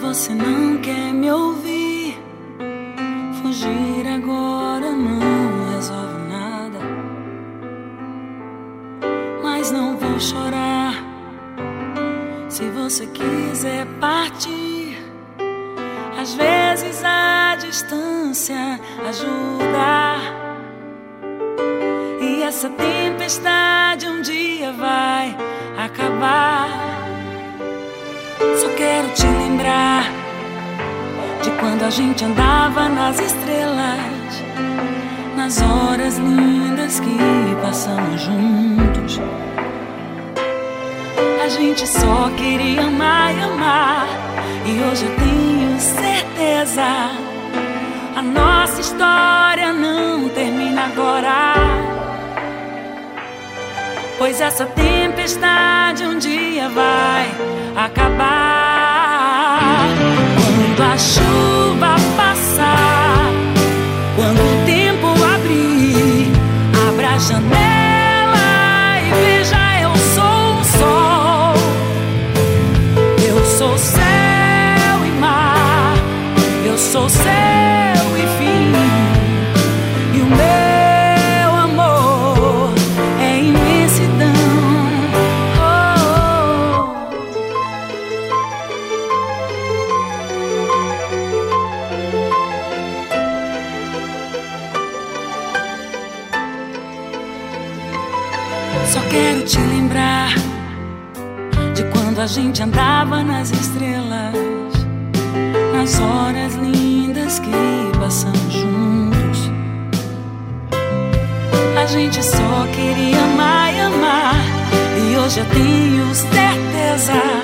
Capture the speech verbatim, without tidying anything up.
você não quer me ouvir, fugir agora não resolve nada. Mas não vou chorar se você quiser partir. Às vezes a distância ajuda, e essa tempestade um dia vai acabar. Só quero te lembrar de quando a gente andava nas estrelas, nas horas lindas que passamos juntos. A gente só queria amar e amar, e hoje eu tenho certeza, a nossa história não termina agora. Pois essa tempestade um dia vai acabar. Quando a chuva passar, quando o tempo abrir, abra a janela e veja, eu sou o sol. Eu sou céu e mar, eu sou céu e fim, e o meu amor é imensidão. Oh, só quero te lembrar de quando a gente andava nas estrelas, nas horas lindas que passamos juntos. A gente só queria amar e amar, e hoje eu tenho certeza,